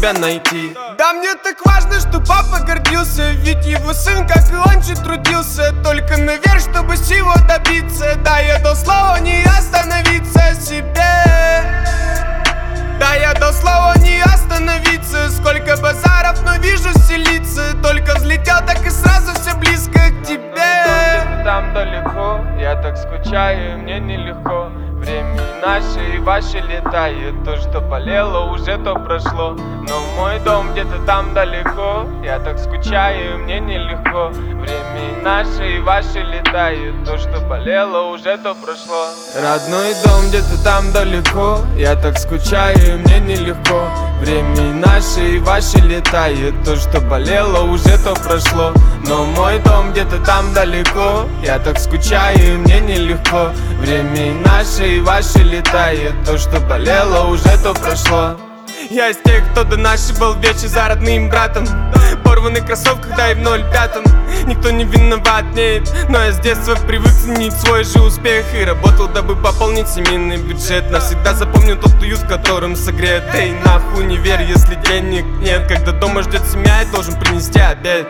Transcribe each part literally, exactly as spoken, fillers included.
тебя найти. Да мне так важно, что папа гордился, ведь его сын, как и он же, трудился только наверх, чтобы всего добиться. Да, я дал слово не остановиться себе. Да, я дал слово не остановиться. Сколько базаров, но вижу селиться. Только взлетел, так и сразу все близко к тебе. Где-то там далеко, я так скучаю, мне нелегко. Время наше и ваше летает. То, что болело, уже то прошло. Но мой дом где-то там далеко. Я так скучаю, мне нелегко. Время наше и ваше летает. То, что болело, уже то прошло. Родной дом где-то там далеко. Я так скучаю, мне нелегко. Время наше и ваше летает. То, что болело, уже то прошло. Но мой дом где-то там далеко. Я так скучаю, мне нелегко. Время наше и ваше летает. То, что болело, уже то прошло. Я из тех, кто до нашей был вечер за родным братом. Порванный кроссовках, да и в ноль пятом. Никто не виноват, нет. Но я с детства привык ценить свой же успех. И работал, дабы пополнить семейный бюджет. Навсегда запомню тот уют, в котором согрет. Эй, нахуй не верь, если денег нет. Когда дома ждет семья, я должен принести обед.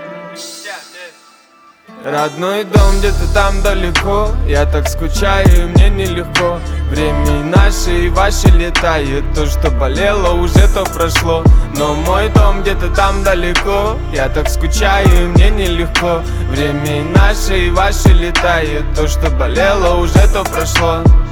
Родной дом где-то там далеко. Я так скучаю, мне нелегко. Время наше и ваше летает. То, что болело, уже то прошло. Но мой дом где-то там далеко. Я так скучаю, мне нелегко. Время наше и ваше летает. То, что болело, уже то прошло.